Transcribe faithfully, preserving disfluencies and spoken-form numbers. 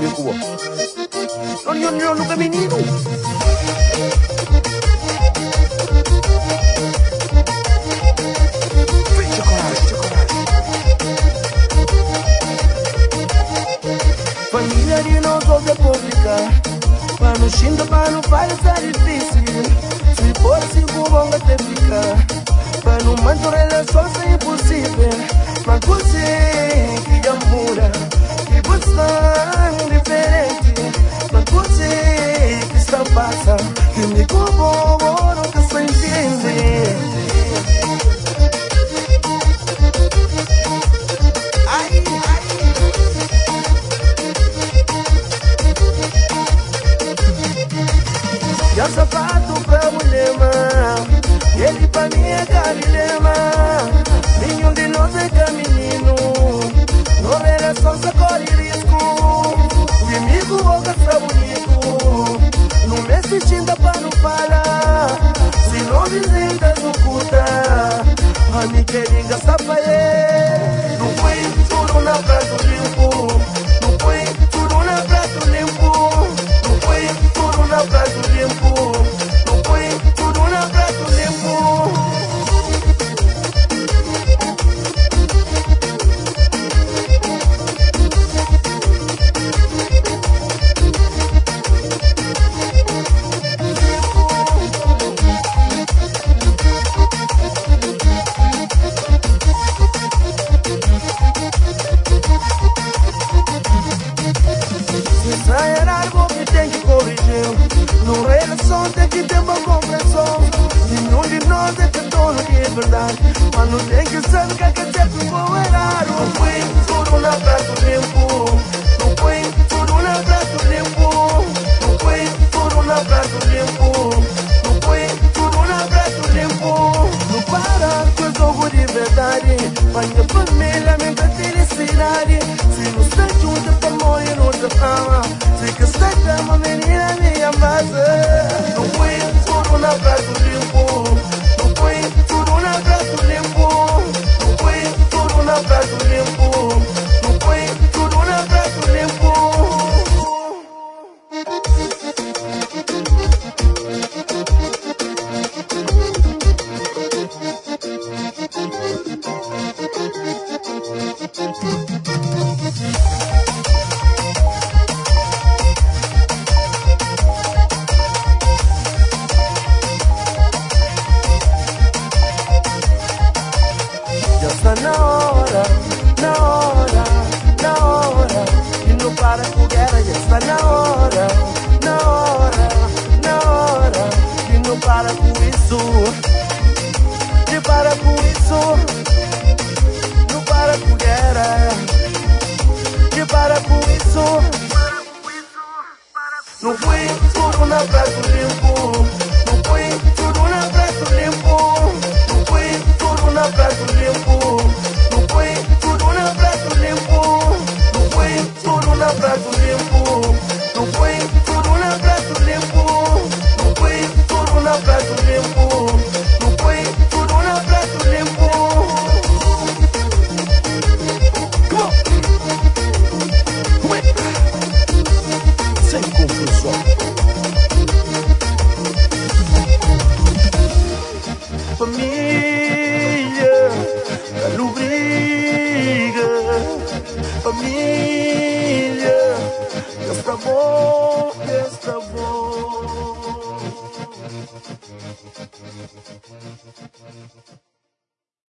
kuwa. Non yon yon luka menino. Família de nós ouve a publicar. Para no xinga, para não parecer difícil. Se fosse como até ficar. Para não manter relações é impossível. Mas você que já muda, que você diferente. Mas você que está passa, que me corrobora, que se entende. E o sapato pra mulher, ele pra mim é carilema. Nenhum de nós é caminho. No relação se corre risco. Inimigo ou gastar bonito. Não me assistindo pra não falar. Se não visita, não curta. A mim querem gastar pra ele. Não põe tudo na prato limpo. Não põe tudo na prato limpo. Não põe tudo na prato limpo. Não põe tudo na prato limpo. No relação tem que ter uma compreensão. Nenhum de nós é que dono de verdade. Mas não tem que saber que é que sempre vou errar. Não põe tudo na prato limpo. Não põe tudo na prato limpo. Não põe tudo na prato limpo. Não põe tudo na prato limpo. Não para que eu jogo de verdade. Mas minha família, minha felicidade. Se não está junto, tá morrendo outra ama. Se que está uma menina, minha base. Não põe tudo na prato limpo. Não põe tudo na prato limpo. Não põe tudo na prato limpo. Não põe tudo na prato limpo. Já está na hora, na hora, na hora. E não para com guerra, já está na hora, na hora, na hora. E não para com isso, e para com isso. Não para com guerra, e para com isso. Não põe tudo na prato limpo. Não põe tudo na prato limpo. Não põe tudo na prato limpo. Não põe tudo na prato limpo. Não põe tudo na prato limpo. Não põe tudo na prato limpo. Não põe tudo na prato limpo. Não põe tudo na prato limpo. Come on. Come on. Sem confusão.